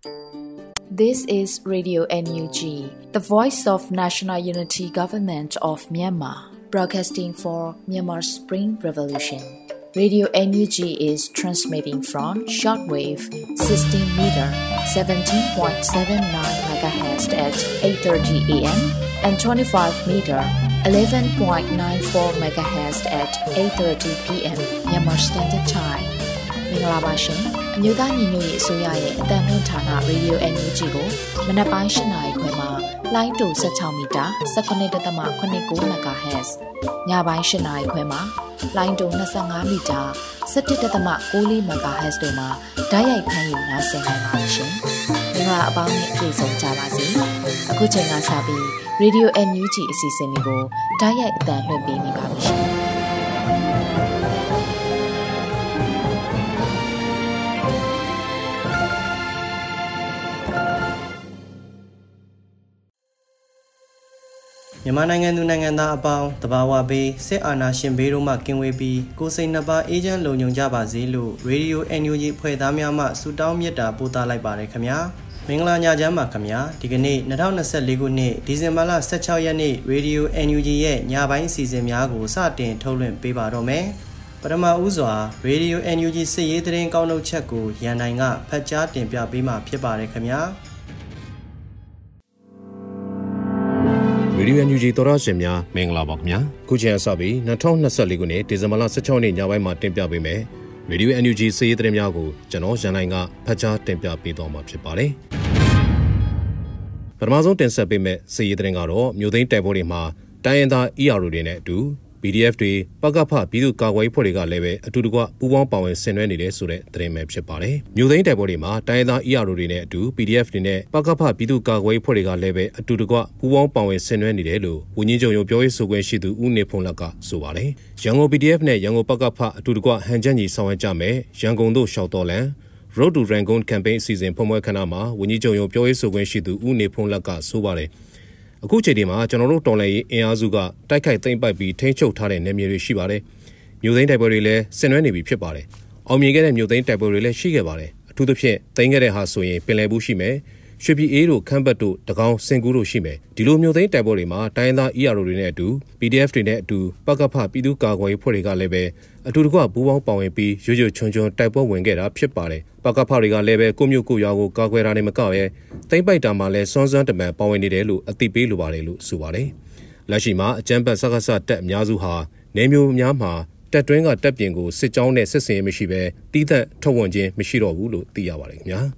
This is Radio NUG, the voice of National Unity Government of Myanmar, broadcasting for Myanmar's Spring Revolution. Radio NUG is transmitting from shortwave 16 meter 17.79 MHz at 8:30 AM and 25 meter 11.94 MHz at 8:30 PM Myanmar Standard Time. မင်္ဂလာပါရှင်။မြို့သားညီညွတ်ရေးအစိုးရရဲ့အသံလွှင့်ဌာန Radio NUG ကိုမနက်ပိုင်း 8 နာရီခွဲမှာလိုင်းတူ16မီတာ19.89 MHz ညပိုင်း 8 နာရီခွဲမှာလိုင်းတူ25မီတာ17.94 MHz တို့မှာဓာတ်ရိုက်ဖမ်းယူနိုင်စေနိုင်ပါရှင်။မင်္ဂလာအပေါင်းနဲ့ပြည့်စုံကြပါစေ။အခုချိန်ကစပြီး Radio NUG အစီအစဉ်လေးကိုဓာတ်ရိုက်အသံလွှင့်ပေးနေပါပြီရှင်။မြန်မာနိုင်ငံသူနိုင်ငံသားအပေါင်းတဘာဝဘေးစစ်အာဏာရှင်ဘေးတို့မှကင်းဝေးပြီးကိုယ်စိတ်နှစ်ပါးအေးချမ်းလုံခြုံကြပါစေလို့ Radio NUG ဖွဲ့သားများမှဆုတောင်းမေတ္တာပို့သလိုက်ပါတယ်ခင်ဗျာမင်္ဂလာညချမ်းပါခင်ဗျာဒီကနေ့2024ခုနှစ်ဒီဇင်ဘာလ16ရက်နေ့ Radio NUG ရဲ့ညပိုင်းအစီအစဉ်များကိုစတင်ထုတ်လွှင့်ပေးပါတော့မယ်ပထမဦးစွာ Radio NUG စစ်ရေးသတင်းကောက်နှုတ်ချက်ကိုရန်နိုင်ကဖတ်ကြားတင်ပြပေးမှာဖြစ်ပါတယ်ခင်ဗျာရေဒီယို NUG သောရရှင်များမင်္ဂလာပါခင်ဗျာခုချိန်အစပြီး2024ခုနှစ်ဒီဇင်ဘာလ16ရက်နေ့ညပိုင်းမှာတင်ပြပေးမယ်ရေဒီယို NUG စီးရီးသတင်းများကိုကျွန်တော်ရန်နိုင်ကဖတ်ကြားတင်ပြပေးသွားမှာဖြစ်ပါတယ်ပထမဆုံးတင်ဆက်ပေးမယ့်စီးရီးသတင်းကတော့မြို့သိမ်းတိုက်ပွဲတွေမှာတိုင်းရင်းသား ERO တွေနဲ့အတူ PDF တွေပကဖပြည်သူ့ကာကွယ်ရေးဖွဲ့တွေကလည်းပဲအတူတကွပူးပေါင်းပါဝင်ဆင်နွှဲနေတယ်ဆိုတဲ့သတင်းပဲဖြစ်ပါတယ်။မြို့သိမ်းတိုက်ပွဲတွေမှာတိုင်းရင်းသား ERO တွေနဲ့အတူ PDF တွေနဲ့ပကဖပြည်သူ့ကာကွယ်ရေးဖွဲ့တွေကလည်းပဲအတူတကွပူးပေါင်းပါဝင်ဆင်နွှဲနေတယ်လို့ဝန်ကြီးချုပ်ရုံးပြောရေးဆိုခွင့်ရှိသူဦးနေဖုန်လက်ကဆိုပါတယ်။ရန်ကုန် PDF နဲ့ရန်ကုန်ပကဖအတူတကွဟန်ချက်ညီဆောင်ရွက်ကြမယ်။ရန်ကုန်တို့ရှောက်တော်လန် Road to Rangoon Campaign အစီအစဉ်ဖွင့်ပွဲခန်းမှာဝန်ကြီးချုပ်ရုံးပြောရေးဆိုခွင့်ရှိသူဦးနေဖုန်လက်ကဆိုပါတယ်။အခုချိန်ဒီမှာကျွန်တော်တို့တော်လှန်ရေးအင်အားစုကတိုက်ခိုက်သိမ်းပိုက်ပြီးထိန်းချုပ်ထားတဲ့နယ်မြေတွေရှိပါတယ်။မြို့သိမ်းတိုက်ပွဲတွေလည်းဆင်နွှဲနေပြီဖြစ်ပါတယ်။အောင်မြင်ခဲ့တဲ့မြို့သိမ်းတိုက်ပွဲတွေလည်းရှိခဲ့ပါတယ်။အထူးသဖြင့်သိမ်းခဲ့တဲ့ဟာဆိုရင်ပင်လယ်ဘူးရှိမယ်။ရွှေပြည်အေးတို့ခမ်းဘတ်တို့တကောင်းစင်ကူးတို့ရှိမယ်။ဒီလိုမြို့သိမ်းတိုက်ပွဲတွေမှာတိုင်းရင်းသား ERO တွေနဲ့အတူ PDF တွေနဲ့အတူပကဖပြည်သူ့ကာကွယ်ရေးဖွဲ့တွေကလည်းပဲအတူတကွပူးပေါင်းပါဝင်ပြီးရွရွချွန်ချွန်တိုက်ပွဲဝင်ခဲ့တာဖြစ်ပါတယ်။ပကဖတွေကလည်းပဲကိုမျိုးကိုရွာကိုကာကွယ်တာနဲ့မကပဲသိမ်းပိုက်တာမှာလည်းစွန်းစွန်းတမန်ပါဝင်နေတယ်လို့အသိပေးလိုပါတယ်လို့ဆိုပါတယ်။လက်ရှိမှာအကြမ်းဖက်စကားဆတက်အများစုဟာနေမျိုးများမှာတက်တွင်းကတက်ပြင်ကိုစစ်ကြောင်းနဲ့စစ်စင်ရေးမရှိပဲတီးသက်ထုတ်ဝင်ခြင်းမရှိတော့ဘူးလို့သိရပါတယ်ခင်ဗျာ။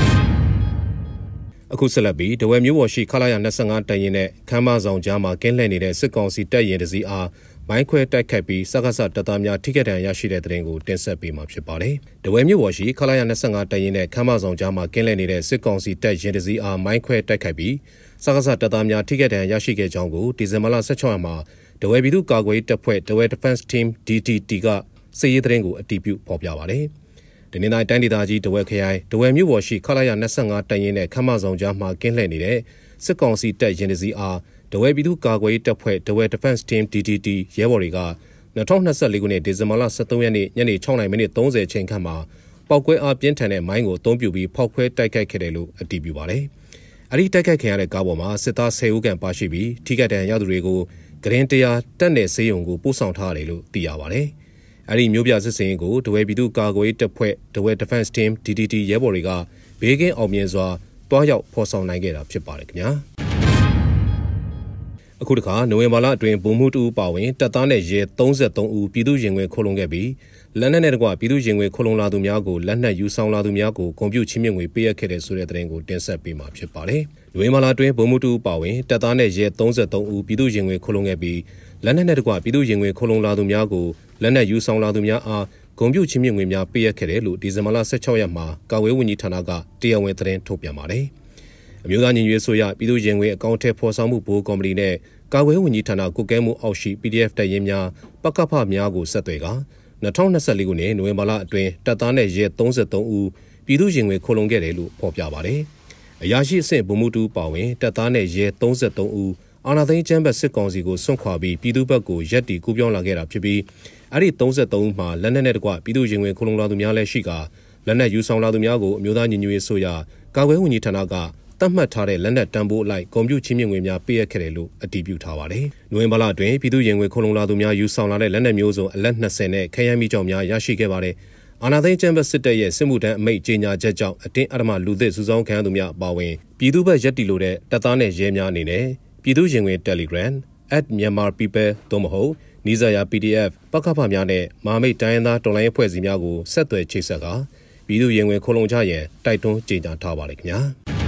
အခုဆက်လက်ပြီးတဝဲမျိုးပေါ်ရှိခလာရ25တန်ရင်နဲ့ခမ်းမဆောင်ကြားမှာကင်းလှည့်နေတဲ့စစ်ကောင်စီတပ်ရင်တစည်းအားမိုင်းခွဲတိုက်ခတ်ပြီးစကားဆတပ်သားများထိခိုက်ဒဏ်ရာရရှိတဲ့တဲ့ရင်ကိုတင်ဆက်ပေးမှာဖြစ်ပါတယ်။တဝဲမျိုးပေါ်ရှိခလာရ25တန်ရင်နဲ့ခမ်းမဆောင်ကြားမှာကင်းလှည့်နေတဲ့စစ်ကောင်စီတပ်ရင်တစည်းအားမိုင်းခွဲတိုက်ခတ်ပြီးစကားဆတပ်သားများထိခိုက်ဒဏ်ရာရရှိခဲ့ကြောင်းကိုဒီဇင်ဘာလ16ရက်မှာတဝဲပြည်သူ့ကာကွယ်ရေးတပ်ဖွဲ့တဝဲ Defense Team DTT ကစစ်ရေးသတင်းကိုအတည်ပြုဖော်ပြပါတယ်။ဒီနေ့တိုင်းဒေသကြီးတဝဲခရိုင်တဝဲမြို့ပေါ်ရှိခလာရ25တန်ရင်နဲ့ခမ်းမဆောင်ကြားမှာကင်းလှည့်နေတဲ့စစ်ကောင်စီတပ်ရင်တစည်းအားတဝဲပြည်သူ့ကာကွယ်ရေးတပ်ဖွဲ့တဝဲ Defense Team DTT ရဲဘော်တွေက2024ခုနှစ်ဒီဇင်ဘာလ23ရက်နေ့ညနေ6:30မိနစ်30အချိန်ခန့်မှာပောက်ကွဲအားပြင်းထန်တဲ့မိုင်းကိုအသုံးပြုပြီးဖောက်ခွဲတိုက်ခိုက်ခဲ့တယ်လို့အတည်ပြုပါတယ်။အဲဒီတိုက်ခိုက်ခံရတဲ့ကားပေါ်မှာစစ်သား10ဦးခန့်ပါရှိပြီးထိခိုက်ဒဏ်ရာရသူတွေကိုဂရင်တရားတပ်နယ်ဆေးရုံကိုပို့ဆောင်ထားတယ်လို့သိရပါတယ်။အဲဒီမျိုးပြစစ်စင်ကိုတဝဲပြည်သူ့ကာကွယ်ရေးတပ်ဖွဲ့တဝဲ Defense Team DTT ရဲဘော်တွေကဘေးကင်းအောင်မြင်စွာတွားရောက်ဖော်ဆောင်နိုင်ခဲ့တာဖြစ်ပါတယ်ခင်ဗျာ။အခုတခါနိုဝင်ဘာလအတွင်းဗိုလ်မှူးတူပါဝင်တပ်သားနဲ့ရဲ33ဦးပြည်သူ့ရင်ဝင်ခိုးလုံခဲ့ပြီးလက်နက်နဲ့တကွပြည်သူ့ရင်ဝင်ခိုးလုံလာသူများကိုလက်နက်ယူဆောင်လာသူများကိုဂုဏ်ပြုချင်းမြင့်ငွေပေးအပ်ခဲ့တဲ့ဆိုတဲ့သတင်းကိုတင်ဆက်ပေးမှာဖြစ်ပါတယ်။နိုဝင်ဘာလအတွင်းဗိုလ်မှူးတူပါဝင်တပ်သားနဲ့ရဲ33ဦးပြည်သူ့ရင်ဝင်ခိုးလုံခဲ့ပြီးလက်နက်နဲ့တကွပြည်သူ့ရင်ဝင်ခိုးလုံလာသူများကိုလက်နက်ယူဆောင်လာသူများအားဂုဏ်ပြုချင်းမြင့်ငွေများပေးအပ်ခဲ့တယ်လို့ဒီဇင်ဘာလ16ရက်မှာကာကွယ်ဝန်ကြီးဌာနကတရားဝင်သတင်းထုတ်ပြန်ပါတယ်။အမျိုးသားညီညွတ်ရေးအစိုးရပြည်သူ့ရင်ဝင်အကောင့်ထဲဖော်ဆောင်မှုဘိုးကော်မတီနဲ့ကာကွယ်ဝန်ကြီးဌာနကုကဲမှုအောက်ရှိ PDF တပ်ရင်းများပကဖများကိုဆက်သွယ်က2024ခုနှစ်နိုဝင်ဘာလအတွင်းတပ်သားနဲ့ရဲ33ဦးပြည်သူ့ရင်ဝင်ခိုးလုံခဲ့တယ်လို့ဖော်ပြပါတယ်။အရာရှိအဆင့်ဗိုလ်မှူးတူပါဝင်တပ်သားနဲ့ရဲ33ဦးအာဏာသိမ်းကျမ်းဘတ်စစ်ကောင်စီကိုစွန့်ခွာပြီးပြည်သူ့ဘက်ကိုရက်တီကူးပြောင်းလာခဲ့တာဖြစ်ပြီးအဲ့ဒီ33ဦးမှာလက်နက်နဲ့တကွပြည်သူ့ရင်ဝင်ခိုးလုံလာသူများလည်းရှိကလက်နက်ယူဆောင်လာသူများကိုအမျိုးသားညီညွတ်ရေးအစိုးရကာကွယ်ဝန်ကြီးဌာနကသတ်မှတ်ထားတဲ့လက်နက်တန်ဖိုးအလိုက်ကွန်ပျူတာချင်းမြင့်ငွေများပေးအပ်ခဲ့တယ်လို့အတည်ပြုထားပါတယ်။နိုဝင်ဘာလအတွင်းပြည်သူ့ရင်ငွေခုံလုံလာသူများယူဆောင်လာတဲ့လက်နက်မျိုးစုံအလက်20နဲ့ခဲယမ်းမီးကျောက်များရရှိခဲ့ပါတယ်။အာဏာသိမ်းကျန်းဘတ်စစ်တပ်ရဲ့စစ်မှုထမ်းအမိန့်ကြေညာချက်ကြောင့်အတင်းအဓမ္မလူသစ်စုဆောင်းခံရသူများအပါအဝင်ပြည်သူ့ဘက်ရပ်တည်လိုတဲ့တပ်သားနဲ့ရဲများအနေနဲ့ပြည်သူ့ရင်ငွေ Telegram @myanmarpeople သို့မဟုတ်နီးစပ်ရာ PDF ပကဖများနဲ့မဟာမိတ်တိုင်းရင်းသားတော်လှန်ရေးအဖွဲ့အစည်းများကိုဆက်သွယ်ချိတ်ဆက်ကပြည်သူ့ရင်ငွေခုံလုံကြရန်တိုက်တွန်းကြေညာထားပါတယ်ခင်ဗျာ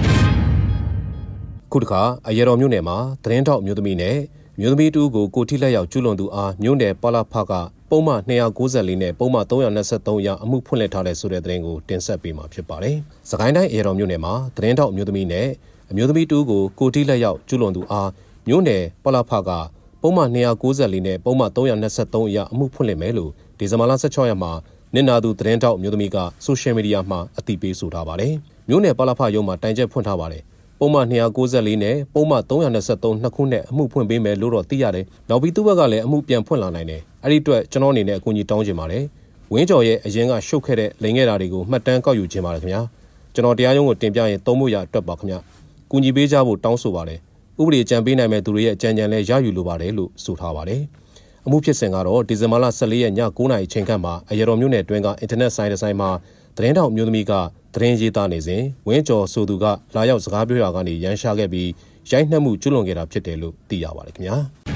ခုတစ်ခါအရတော်မြို့နယ်မှာသတင်းထောက်မျိုးသမီးနဲ့မျိုးသမီးတူကိုကိုထိလက်ရောက်ကျူးလွန်သူအားမြို့နယ်ပလဖကပုံမှန်294နဲ့ပုံမှန်323ရာအမှုဖွင့်လှစ်ထားတဲ့ဆိုတဲ့သတင်းကိုတင်ဆက်ပေးမှာဖြစ်ပါတယ်။စကိုင်းတိုင်းအရတော်မြို့နယ်မှာသတင်းထောက်မျိုးသမီးနဲ့အမျိုးသမီးတူကိုကိုထိလက်ရောက်ကျူးလွန်သူအားမြို့နယ်ပလဖကပုံမှန်294နဲ့ပုံမှန်323ရာအမှုဖွင့်လှစ်မယ်လို့ဒီဇင်ဘာလ16ရက်မှာနင်နာသူသတင်းထောက်မျိုးသမီးကဆိုရှယ်မီဒီယာမှာအသိပေးဆိုထားပါတယ်။မြို့နယ်ပလဖရုံးမှာတိုင်ချက်ဖွင့်ထားပါတယ်။ပုံမှန်294နဲ့ပုံမှန်323နှစ်ခုနဲ့အမှုဖွင့်ပေးမယ်လို့တော့သိရတယ်။နောက်ပြီးသူ့ဘက်ကလည်းအမှုပြန်ဖွင့်လာနိုင်တယ်။အဲ့ဒီအတွက်ကျွန်တော်အနေနဲ့အကူအညီတောင်းချင်ပါတယ်။ဝင်းကျော်ရဲ့အရင်ကရှုပ်ခဲ့တဲ့လိန်ခဲ့တာတွေကိုမှတ်တမ်းကောက်ယူခြင်းပါတယ်ခင်ဗျာ။ကျွန်တော်တရားရုံးကိုတင်ပြရင်သုံးဖို့ရအတွက်ပါခင်ဗျ။ကူညီပေးကြဖို့တောင်းဆိုပါတယ်။ဥပဒေကြံပေးနိုင်မဲ့သူတွေရဲ့ကြံကြံလဲရယူလိုပါတယ်လို့ဆိုထားပါတယ်။အမှုဖြစ်စဉ်ကတော့ဒီဇင်ဘာလ14ရက်ည9:00နာရီချိန်ခန့်မှာအရတော်မြို့နယ်တွင်းကအင်တာနက်ဆိုင်တစ်ဆိုင်မှာသတင်းထောက်မျိုးသမီးကသတင်းရေးသားနေစဉ်ဝင်းကျော်ဆိုသူကလာရောက်စကားပြောရာကနေရန်ရှာခဲ့ပြီးရိုက်နှက်မှုကျူးလွန်ခဲ့တာဖြစ်တယ်လို့သိရပါတယ်ခင်ဗျာ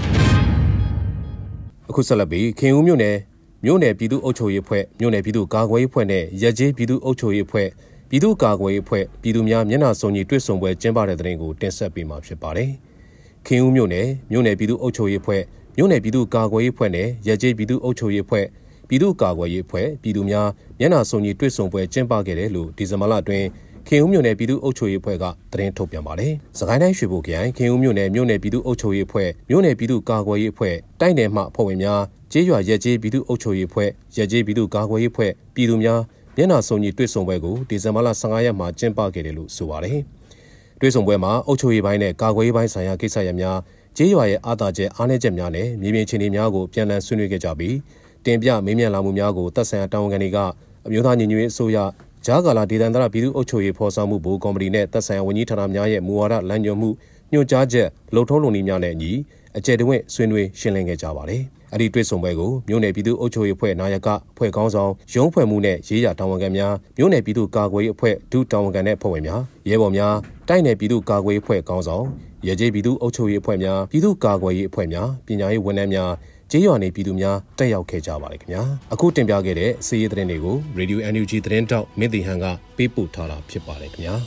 အခုဆက်လက်ပြီးခင်ဦးမြို့နယ်ပြည်သူ့အုပ်ချုပ်ရေးအဖွဲ့မြို့နယ်ပြည်သူ့ကာကွယ်ရေးအဖွဲ့နဲ့ရက်ကျေးပြည်သူ့အုပ်ချုပ်ရေးအဖွဲ့ပြည်သူ့ကာကွယ်ရေးအဖွဲ့ပြည်သူများမျက်နှာစုံညီတွေ့ဆုံပွဲကျင်းပတဲ့သတင်းကိုတင်ဆက်ပေးမှာဖြစ်ပါတယ်ခင်ဦးမြို့နယ်ပြည်သူ့အုပ်ချုပ်ရေးအဖွဲ့မြို့နယ်ပြည်သူ့ကာကွယ်ရေးအဖွဲ့နဲ့ရက်ကျေးပြည်သူ့အုပ်ချုပ်ရေးအဖွဲ့ပြည်သူ့ကာကွယ်ရေးအဖွဲ့ပြည်သူများမျက်နှာစုံညီတွေ့ဆုံပွဲကျင်းပခဲ့တယ်လို့ဒီဇင်ဘာလအတွင်းခင်ဦးမြို့နယ်ပြည်သူ့အုပ်ချုပ်ရေးအဖွဲ့ကသတင်းထုတ်ပြန်ပါတယ်။စကိုင်းတိုင်းရွှေဘိုခရိုင်ခင်ဦးမြို့နယ်ပြည်သူ့အုပ်ချုပ်ရေးအဖွဲ့မြို့နယ်ပြည်သူ့ကာကွယ်ရေးအဖွဲ့တိုက်နယ်မှအဖွဲ့ဝင်များကျေးရွာရက်ကျေးပြည်သူ့အုပ်ချုပ်ရေးအဖွဲ့ရက်ကျေးပြည်သူ့ကာကွယ်ရေးအဖွဲ့ပြည်သူများမျက်နှာစုံညီတွေ့ဆုံပွဲကိုဒီဇင်ဘာလ15ရက်မှာကျင်းပခဲ့တယ်လို့ဆိုပါတယ်။တွေ့ဆုံပွဲမှာအုပ်ချုပ်ရေးပိုင်းနဲ့ကာကွယ်ရေးပိုင်းဆိုင်ရာကိစ္စရပ်များကျေးရွာရဲ့အားသာချက်အားနည်းချက်များနဲ့မြေပြင်အခြေအနေများကိုပြန်လည်ဆွေးနွေးခဲ့ကြပြီးတင်ပြမေးမြန်းလာမှုများကိုသက်ဆိုင်ရာတာဝန်ခံတွေကအမျိုးသားညီညွတ်ရေးအစိုးရဂျာကာလာဒေသန္တရပြည်သူ့အုပ်ချုပ်ရေးဖော်ဆောင်မှုဘိုးကော်မတီနဲ့သက်ဆိုင်ရာဝန်ကြီးဌာနများရဲ့မူဝါဒလမ်းညွှန်မှုညွှန်ကြားချက်လုံထုံးလုံနည်းများနဲ့အညီအကျယ်တဝင့်ဆွေးနွေးရှင်းလင်းခဲ့ကြပါတယ်။အဲ့ဒီတွေ့ဆုံပွဲကိုမြို့နယ်ပြည်သူ့အုပ်ချုပ်ရေးအဖွဲ့နာယကအဖွဲ့ခေါင်းဆောင်ရုံးဖွဲ့မှုနဲ့ရေးရာတာဝန်ခံများမြို့နယ်ပြည်သူ့ကာကွယ်ရေးအဖွဲ့ဒုတာဝန်ခံတဲ့အဖွဲ့ဝင်များရဲဘော်များတိုက်နယ်ပြည်သူ့ကာကွယ်ရေးအဖွဲ့ခေါင်းဆောင်ရဲကျေးပြည်သူ့အုပ်ချုပ်ရေးအဖွဲ့များပြည်သူ့ကာကွယ်ရေးအဖွဲ့များပညာရေးဝန်ထမ်းများကျေးရွာနေပြည်သူများတက်ရောက်ခဲ့ကြပါတယ်ခင်ဗျာအခုတင်ပြခဲ့တဲ့စီးရီးသတင်းတွေကို Radio NUG သတင်းတောက်မင်းတီဟန်ကပေးပို့ထားတာဖြစ်ပါတယ်ခင်ဗျာ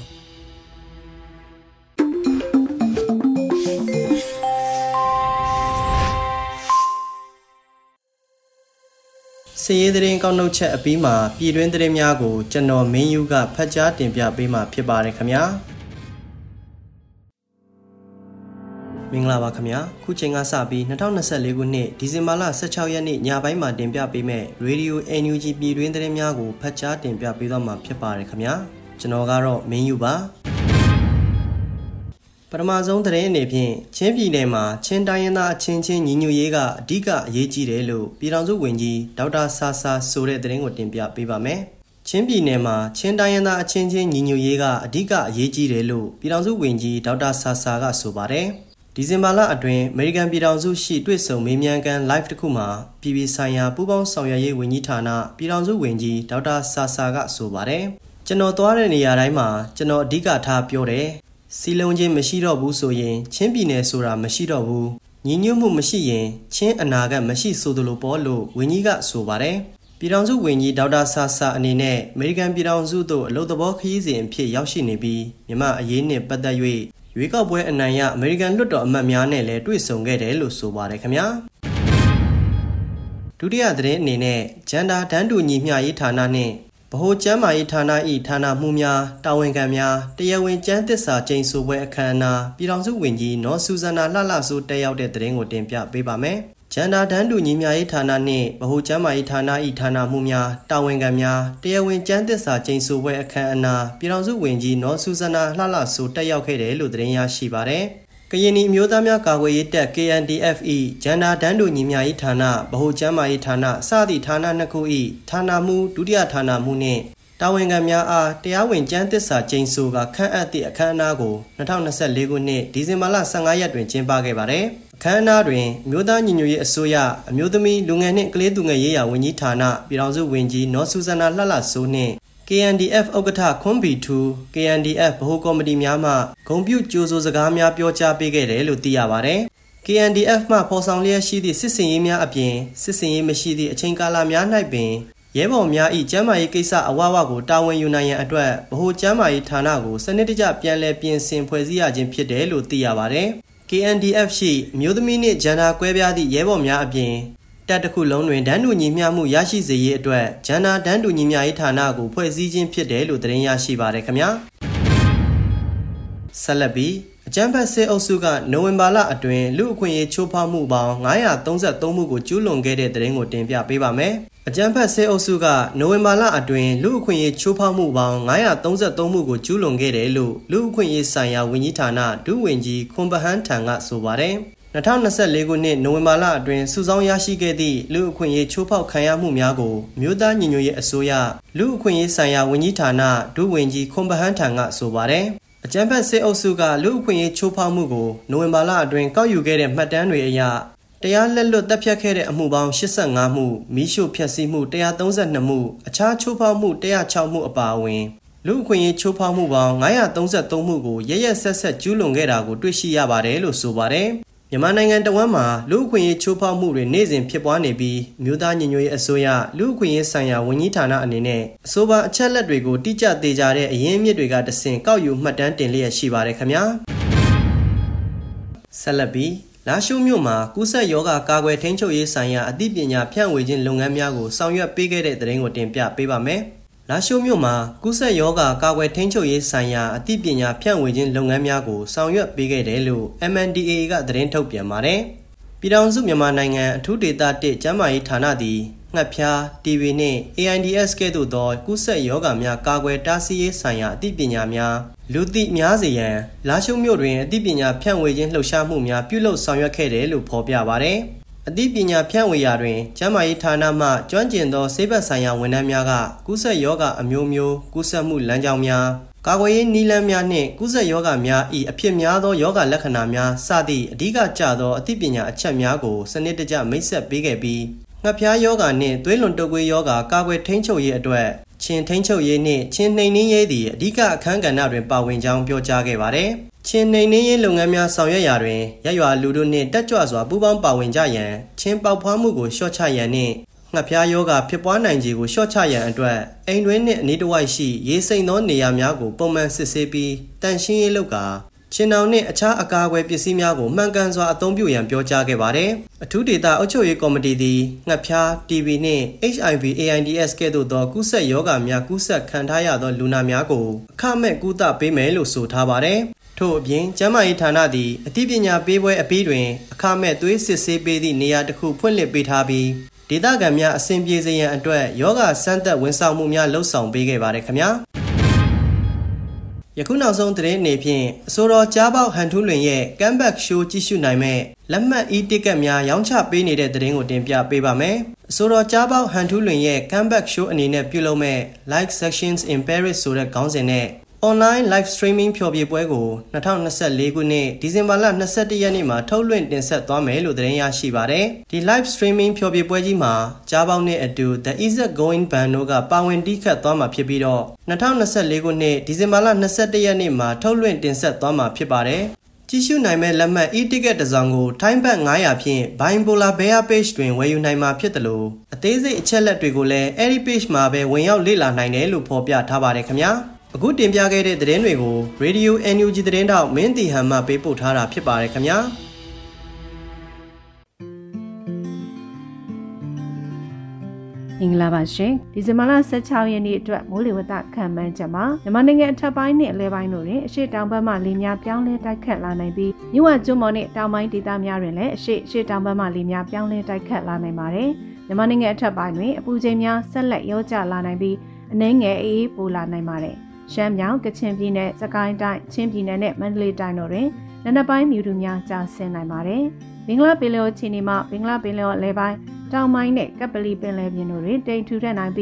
စီးရီးသတင်းကောက်နှုတ်ချက်အပြီးမှာပြည်တွင်းသတင်းများကိုကျွန်တော်မင်းယူကဖတ်ကြားတင်ပြပေးမှာဖြစ်ပါတယ်ခင်ဗျာမင်္ဂလာပါခင်ဗျာခုချိန်ကစပြီး2024ခုနှစ်ဒီဇင်ဘာလ16ရက်နေ့ညပိုင်းမှာတင်ပြပေးမယ့် Radio NUG ပြည်တွင်းသတင်းများကိုဖတ်ကြားတင်ပြပေးသွားမှာဖြစ်ပါတယ်ခင်ဗျာကျွန်တော်ကတော့မင်းယူပါပထမဆုံးသတင်းအနေဖြင့်ချင်းပြည်နယ်မှာချင်းတိုင်းရင်းသားအချင်းချင်းညီညွတ်ရေးကအဓိကအရေးကြီးတယ်လို့ပြည်ထောင်စုဝန်ကြီးဒေါက်တာဆာဆာဆိုတဲ့သတင်းကိုတင်ပြပေးပါမယ်ချင်းပြည်နယ်မှာချင်းတိုင်းရင်းသားအချင်းချင်းညီညွတ်ရေးကအဓိကအရေးကြီးတယ်လို့ပြည်ထောင်စုဝန်ကြီးဒေါက်တာဆာဆာကဆိုပါတယ်ဒီဇင်ဘာလအတွင်းအမေရိကန်ပြည်ထောင်စုရှိတွေ့ဆုံမေးမြန်းခန်း live တစ်ခုမှာပြည်ပဆိုင်ရာပူးပေါင်းဆောင်ရွက်ရေးဝန်ကြီးဌာနပြည်ထောင်စုဝန်ကြီးဒေါက်တာဆာဆာကဆိုပါတယ်ကျွန်တော်သွားတဲ့နေရာတိုင်းမှာကျွန်တော်အဓိကထားပြောတယ်စီလုံးချင်းမရှိတော့ဘူးဆိုရင်ချင်းပြည်နယ်ဆိုတာမရှိတော့ဘူးညီညွတ်မှုမရှိရင်ချင်းအနာဂတ်မရှိဆိုသလိုပေါ့လို့ဝန်ကြီးကဆိုပါတယ်ပြည်ထောင်စုဝန်ကြီးဒေါက်တာဆာဆာအနေနဲ့အမေရိကန်ပြည်ထောင်စုသို့အလုပ်သဘောခရီးစဉ်အဖြစ်ရောက်ရှိနေပြီးမြန်မာအရေးနဲ့ပတ်သက်၍ရွေးကောက်ပွဲအနိုင်ရအမေရိကန်လွှတ်တော်အမတ်များနဲ့လည်းတွေ့ဆုံခဲ့တယ်လို့ဆိုပါတယ်ခင်ဗျာဒုတိယသတင်းအနေနဲ့ဂျန်ဒါတန်းတူညီမျှရေးဌာနနှင့်ဗဟိုကျန်းမာရေးဌာန၏ဌာနမှူးများတာဝန်ခံများတရားဝင်ကျန်းသစ္စာကျိန်ဆိုပွဲအခမ်းအနားပြည်ထောင်စုဝန်ကြီးနော်ဆူဇန်နာလှလှဆိုးတက်ရောက်တဲ့သတင်းကိုတင်ပြပေးပါမယ်ဂျန်ဒါတန်းတူညီမျှရေးဌာနနှင့်ဗဟိုကျန်းမာရေးဌာန၏ဌာနမှူးများတာဝန်ခံများတရားဝင်ကျန်းသစ္စာကျိန်ဆိုပွဲအခမ်းအနားပြည်ထောင်စုဝန်ကြီးနော်ဆူဇန်နာလှလှဆိုးတက်ရောက်ခဲ့တယ်လို့သတင်းရရှိပါတယ်ကရင်နီမျိုးသားများကာကွယ်ရေးတပ် KNDF ၏ဂျန်ဒါတန်းတူညီမျှရေးဌာနဗဟိုကျန်းမာရေးဌာနစသည့်ဌာနနှစ်ခု၏ဌာနမှူးဒုတိယဌာနမှူးနှင့်တာဝန်ခံများအားတရားဝင်ကျမ်းသစ္စာကျိန်ဆိုကခန့်အပ်သည့်အခမ်းအနားကို2024ခုနှစ်ဒီဇင်ဘာလ15ရက်တွင်ကျင်းပခဲ့ပါတယ်။အခမ်းအနားတွင်အမျိုးသားညီညွတ်ရေးအစိုးရအမျိုးသမီးလူငယ်နှင့်ကလေးသူငယ်ရေးရာဝန်ကြီးဌာနပြည်ထောင်စုဝန်ကြီးနော်ဆူဇနာလှလှစိုးနှင့် KNDF ဥက္ကဋ္ဌခွန်ဘီထူ KNDF ဗဟိုကော်မတီများမှဂုဏ်ပြုကြိုဆိုစကားများပြောကြားပေးခဲ့တယ်လို့သိရပါတယ်။ KNDF မှဖော်ဆောင်လျက်ရှိသည့်စစ်စင်ရေးများအပြင်စစ်စင်ရေးမရှိသည့်အချိန်ကာလများ၌ပင်ရဲဘော်များ၏ကျန်းမာရေးကိစ္စအဝဝကိုတာဝန်ယူနိုင်ရန်အတွက်ဗဟိုကျန်းမာရေးဌာနကိုစနစ်တကျပြန်လည်ပြင်ဆင်ဖွဲ့စည်းရခြင်းဖြစ်တယ်လို့သိရပါတယ်။ KNDF ရှိအမျိုးသမီးနှင့်ဂျန်ဒါကွဲပြားသည့်ရဲဘော်များအပြင်တပ်တစ်ခုလုံးတွင်ဒန်းတူညီမျှမှုရရှိစေရေးအတွက်ဂျန်ဒါဒန်းတူညီမျှရေးဌာနကိုဖွဲ့စည်းခြင်းဖြစ်တယ်လို့သတင်းရရှိပါတယ်ခင်ဗျာဆက်လက်ပြီးအကြမ်းဖက်စစ်အုပ်စုကနိုဝင်ဘာလအတွင်းလူအခွင့်အရေးချိုးဖောက်မှုပေါင်း933မှုကိုကျူးလွန်ခဲ့တဲ့သတင်းကိုတင်ပြပေးပါမယ်။အကြမ်းဖက်စစ်အုပ်စုကနိုဝင်ဘာလအတွင်းလူအခွင့်အရေးချိုးဖောက်မှုပေါင်း933မှုကိုကျူးလွန်ခဲ့တယ်လို့လူအခွင့်အရေးဆိုင်ရာဝန်ကြီးဌာနဒုဝန်ကြီးခွန်ဘဟန်ထံကဆိုပါတယ်။2024ခုနှစ်နိုဝင်ဘာလအတွင်းစုဆောင်းရရှိခဲ့သည့်လူအခွင့်အရေးချိုးဖောက်ခံရမှုများကိုမြို့သားညီညွတ်ရေးအစိုးရလူအခွင့်အရေးဆိုင်ရာဝန်ကြီးဌာနဒုဝန်ကြီးခွန်ဘဟန်ထံကဆိုပါတယ်။အကြမ်းဖက်စစ်အုပ်စုကလူအခွင့်အရေးချိုးဖောက်မှုကိုနိုဝင်ဘာလအတွင်းကောက်ယူခဲ့တဲ့မှတ်တမ်းတွေအရတရားလက်လွတ်တပ်ဖြတ်ခဲ့တဲ့အမှုပေါင်း85မှုမီးရှို့ဖျက်ဆီးမှု132မှုအခြားချိုးဖောက်မှု106မှုအပါအဝင်လူအခွင့်အရေးချိုးဖောက်မှုပေါင်း933မှုကိုရရက်ဆက်ဆက်ကျူးလွန်ခဲ့တာကိုတွေ့ရှိရပါတယ်လို့ဆိုပါတယ်မြန်မာနိုင်ငံတဝန်းမှာလူအခွင့်အရေးချိုးဖောက်မှုတွေနေ့စဉ်ဖြစ်ပွားနေပြီးမြို့သားညီညွတ်ရေးအစိုးရလူအခွင့်အရေးဆိုင်ရာဝန်ကြီးဌာနအနေနဲ့အဆိုပါအချက်လက်တွေကိုတိကျသေးကြတဲ့အရင်းအမြစ်တွေကတဆင့်ကောက်ယူမှတ်တမ်းတင်လျက်ရှိပါတယ်ခင်ဗျာဆက်လက်ပြီးလာရှိုးမြို့မှာကူးစက်ရောဂါကာကွယ်ထိန်းချုပ်ရေးဆိုင်ရာအသိပညာဖြန့်ဝေခြင်းလုပ်ငန်းများကိုဆောင်ရွက်ပေးခဲ့တဲ့သတင်းကိုတင်ပြပေးပါမယ်လာရှိုးမြို့မှာကူးစက်ရောဂါကာကွယ်ထိန်းချုပ်ရေးဆိုင်ရာအသိပညာဖြန့်ဝေခြင်းလုပ်ငန်းများကိုဆောင်ရွက်ပေးခဲ့တယ်လို့ MNDAA ကသတင်းထုတ်ပြန်ပါတယ်။ပြည်ထောင်စုမြန်မာနိုင်ငံအထူးဒေသ1ကျန်းမာရေးဌာနသည်ငှက်ဖျား TB နှင့် AIDS ကဲ့သို့သောကူးစက်ရောဂါများကာကွယ်တားဆီးရေးဆိုင်ရာအသိပညာများလူသိများစေရန်လာရှိုးမြို့တွင်အသိပညာဖြန့်ဝေခြင်းလှုပ်ရှားမှုများပြုလုပ်ဆောင်ရွက်ခဲ့တယ်လို့ဖော်ပြပါတယ်။အသိပညာဖြန့်ဝေရာတွင်ကျန်းမာရေးဌာနမှကျွမ်းကျင်သောဆေးဘက်ဆိုင်ရာဝန်ထမ်းများကကူးစက်ရောဂါအမျိုးမျိုးကူးစက်မှုလမ်းကြောင်းများကာကွယ်ရေးနည်းလမ်းများနှင့်ကူးစက်ရောဂါများ၏အဖြစ်များသောရောဂါလက္ခဏာများစသည့်အဓိကကျသောအသိပညာအချက်များကိုစနစ်တကျမိတ်ဆက်ပေးခဲ့ပြီးငှက်ဖျားရောဂါနှင့်သွေးလွန်တုပ်ကွေးရောဂါကာကွယ်ထိန်းချုပ်ရေးအတွက်ချင်းထိန်းချုပ်ရေးနှင့်ချင်းနှိမ်နင်းရေးသည်အဓိကအခန်းကဏ္ဍတွင်ပါဝင်ကြောင်းပြောကြားခဲ့ပါသည်ချင်းနှိမ်နင်းရေးလုပ်ငန်းများဆောင်ရွက်ရာတွင်ရပ်ရွာလူတို့နှင့်တက်ကြွစွာပူးပေါင်းပါဝင်ကြရန်ချင်းပေါက်ဖွားမှုကိုလျှော့ချရန်နှင့်ငှက်ဖျားရောဂါဖြစ်ပွားနိုင်ခြေကိုလျှော့ချရန်အတွက်အိမ်တွင်းနှင့်အနီးတစ်ဝိုက်ရှိရေစိမ့်သောနေရာများကိုပုံမှန်စစ်ဆေးပြီးတန့်ရှင်းရေးလုပ်ကာချင်းတောင်နှင့်အခြားအကာအကွယ်ပစ္စည်းများကိုမှန်ကန်စွာအသုံးပြုရန်ပြောကြားခဲ့ပါတယ်။အထူးဒေသအုပ်ချုပ်ရေးကော်မတီသည်ငှက်ဖျား TB နှင့် HIV/AIDS ကဲ့သို့သောကူးစက်ရောဂါများကူးစက်ခံထားရသောလူနာများကိုအခမဲ့ကုသပေးမယ်လို့ဆိုထားပါတယ်။ထို့အပြင်ကျန်းမာရေးဌာနသည်အသိပညာပေးပွဲအပြီးတွင်အခမဲ့သွေးစစ်ဆေးပေးသည့်နေရာတစ်ခုဖွင့်လှစ်ပေးထားပြီးဒေသခံများအဆင်ပြေစေရန်အတွက်ယောဂစမ်းသပ်ဝန်ဆောင်မှုများလှုပ်ဆောင်ပေးခဲ့ပါတယ်ခင်ဗျာယခုနောက်ဆုံးသတင်းအနေဖြင့်အဆိုတော်ကြားပေါက်ဟန်ထူးလွင်ရဲ့ Comeback Show ကြည့်ရှုနိုင်မဲ့လက်မှတ် e-ticket များရောင်းချပေးနေတဲ့သတင်းကိုတင်ပြပေးပါမယ်အဆိုတော်ကြားပေါက်ဟန်ထူးလွင်ရဲ့ Comeback Show အနေနဲ့ပြုလုပ်မဲ့ Like Sections in Paris ဆိုတဲ့ခေါင်းစဉ်နဲ့ Online Live Streaming ဖျော်ဖြေပွဲကို2024ခုနှစ်ဒီဇင်ဘာလ21ရက်နေ့မှာထုတ်လွှင့်တင်ဆက်သွားမယ်လို့သတင်းရရှိပါတယ်။ဒီ Live Streaming ဖျော်ဖြေပွဲကြီးမှာကြားပေါက်နဲ့အတူ The Easy Going Band တို့ကပါဝင်တီးခတ်သွားမှာဖြစ်ပြီးတော့2024ခုနှစ်ဒီဇင်ဘာလ21ရက်နေ့မှာထုတ်လွှင့်တင်ဆက်သွားမှာဖြစ်ပါတယ်။ကြည့်ရှုနိုင်မဲ့လက်မှတ် e-ticket တစ်စောင်ကိုထိုင်းဘတ်900ဖြင့် Bipolar Bear Page တွင်ဝယ်ယူနိုင်မှာဖြစ်တယ်လို့အသေးစိတ်အချက်လက်တွေကိုလည်းအဲ့ဒီ page မှာပဲဝင်ရောက်လေ့လာနိုင်တယ်လို့ဖော်ပြထားပါတယ်ခင်ဗျာ။အခုတင်ပြခဲ့တဲ့သတင်းတွေကို Radio NUG သတင်းတောက်မင်းတီဟန်မှပေးပို့ထားတာဖြစ်ပါတယ်ခင်ဗျာမင်္ဂလာပါရှင်ဒီဇင်ဘာလ16ရက်နေ့အတွက်မိုးလေဝသခန့်မှန်းချက်မှာမြန်မာနိုင်ငံအထက်ပိုင်းနဲ့အလဲပိုင်းတို့တွင်အရှေ့တောင်ဘက်မှလေများပြောင်းလဲတိုက်ခတ်လာနိုင်ပြီးမြဝကျွန်းပေါ်နဲ့တောင်ပိုင်းဒေသများတွင်လည်းအရှေ့တောင်ဘက်မှလေများပြောင်းလဲတိုက်ခတ်လာနိုင်ပါတယ်မြန်မာနိုင်ငံအထက်ပိုင်းတွင်အပူချိန်များဆက်လက်ရောကျလာနိုင်ပြီးအနှဲငယ်အေးပိုလာနိုင်ပါတယ်ရှမ်းမြောင်ကချင်ပြည်နယ်စကိုင်းတိုင်းချင်းပြည်နယ်နဲ့မန္တလေးတိုင်းတို့တွင်နံနက်ပိုင်းမြူတူများကျဆင်းနိုင်ပါတယ်။ဘင်္ဂလားပင်လယ်ချီနီမှဘင်္ဂလားပင်လယ်အလဲပိုင်းတောင်ပိုင်းနဲ့ကပ်ပလီပင်လယ်ပြင်တို့တွင်တိမ်ထူထပ်နိုင်ပြီး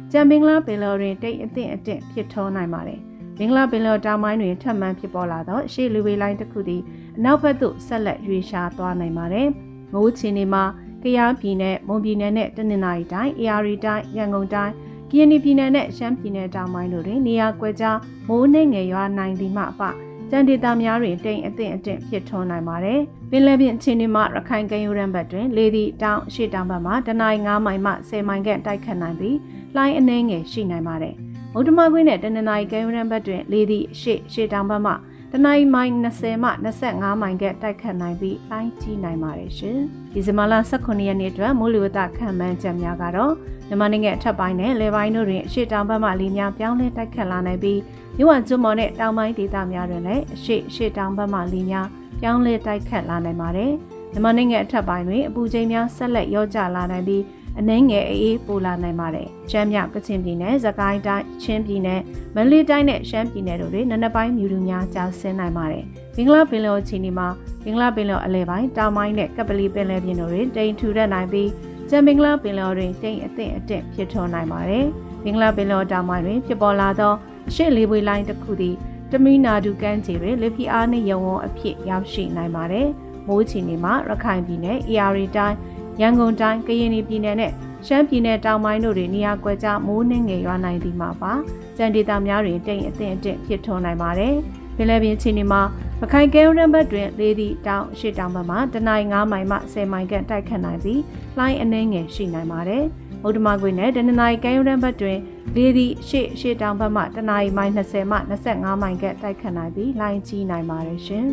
ကြံမင်္ဂလာပင်လယ်တွင်တိတ်အသင့်အတင့်ဖြစ်ထွန်းနိုင်ပါတယ်မင်္ဂလာပင်လယ်တောင်ပိုင်းတွင်ထပ်မံဖြစ်ပေါ်လာသောရှေ့လူဝေးလိုင်းတစ်ခုသည်အနောက်ဘက်သို့ဆက်လက်ရွေ့လျားသွားနိုင်ပါတယ်မိုးချင်နေမှာကယားပြည်နယ်မွန်ပြည်နယ်နဲ့တနင်္သာရီတိုင်းအေရီတိုင်းရန်ကုန်တိုင်းကရင်ပြည်နယ်နဲ့ရှမ်းပြည်နယ်တောင်ပိုင်းတို့တွင်နေရာကွက်ကြားမိုးနှင်းငယ်ရွာနိုင်သည်မှအပကျန်ဒေသများတွင်တိမ်အသင့်အတင့်ဖြစ်ထွန်းနိုင်ပါတယ်ပင်လယ်ပြင်အခြေအနေမှာရခိုင်ကမ်းရိုးတန်းဘက်တွင်လေသည့်တောင်ရှေ့တောင်ဘက်မှတနင်္ဂနွေ9မိုင်မှ10မိုင်ခန့်တိုက်ခတ်နိုင်ပြီးလှိုင်းအနှဲငယ်ရှိနိုင်ပါတယ်မုတ်တမကွင်းနဲ့တနင်္သာရီကမ်းရိုးတန်းဘက်တွင်လေသည့်ရှေ့တောင်ဘက်မှတနင်္ဂနွေမိုင်20မှ25မိုင်ခန့်တိုက်ခတ်နိုင်ပြီးလှိုင်းကြီးနိုင်ပါတယ်ရှင်ဒီဇင်ဘာလ18ရက်နေ့အတွက်မိုးလေဝသခန့်မှန်းချက်များကတော့မြန်မာနိုင်ငံအထက်ပိုင်းနဲ့လယ်ပိုင်းတို့တွင်ရှေ့တောင်ဘက်မှလေများပြောင်းလဲတိုက်ခတ်လာနိုင်ပြီးမြဝကျွန်းပေါ်နဲ့တောင်ပိုင်းဒေသများတွင်လည်းရှေ့တောင်ဘက်မှလေများပြောင်းလဲတိုက်ခတ်လာနိုင်ပါတယ်မြန်မာနိုင်ငံအထက်ပိုင်းတွင်အပူချိန်များဆက်လက်ရောကျလာနိုင်ပြီးအနှဲငယ်အေးပိုလာနိုင်ပါတယ်။ရှမ်းမြောက်ကချင်ပြည်နယ်၊စကိုင်းတိုင်း၊ချင်းပြည်နယ်၊မန္တလေးတိုင်းနဲ့ရှမ်းပြည်နယ်တို့တွင်နံနက်ပိုင်းမြူတူများကျဆင်းနိုင်ပါတယ်။မင်္ဂလာပင်လယ်အခြေအနေမှာမင်္ဂလာပင်လယ်အလယ်ပိုင်းတောင်ပိုင်းနဲ့ကပလီပင်လယ်ပြင်တို့တွင်တိမ်ထူထပ်နိုင်ပြီးကျန်မင်္ဂလာပင်လယ်တွင်တိမ်အသင့်အတင့်ဖြစ်ထွန်းနိုင်ပါတယ်။မင်္ဂလာပင်လယ်တောင်ပိုင်းတွင်ဖြစ်ပေါ်လာသောအရှေ့လေပွေလိုင်းတစ်ခုသည်တမီနာဒူကမ်းခြေတွင်လေပြင်းအားနှင့်ရုံဝန်းအဖြစ်ရောက်ရှိနိုင်ပါတယ်။မိုးအခြေအနေမှာရခိုင်ပြည်နယ်၊အေရီတိုင်း၊ရန်ကုန်တိုင်း၊ကရင်ပြည်နယ်နဲ့ရှမ်းပြည်နယ်တောင်ပိုင်းတို့တွင်နေရာကွက်ကြားမိုးနှင်းငယ်ရွာနိုင်သည်မှာပါကျန်ဒေသများတွင်တိမ်အသင့်အတင့်ဖြစ်ထွန်းနိုင်ပါတယ်ပင်လယ်ပြင်အခြေအနေမှာပခိုင်ကဲရန်ဘတ်တွင်လေသည့်တောင်ရှေ့တောင်ဘက်မှတနင်္ဂနွေ9မိုင်မှ10မိုင်ခန့်တိုက်ခတ်နိုင်ပြီးလှိုင်းအနှဲငယ်ရှိနိုင်ပါတယ်မုတ်တမကွေနဲ့တနင်္သာရီကဲရန်ဘတ်တွင်လေသည့်ရှေ့တောင်ဘက်မှတနင်္ဂနွေမိုင်20မှ25မိုင်ခန့်တိုက်ခတ်နိုင်ပြီးလှိုင်းကြီးနိုင်ပါတယ်ရှင်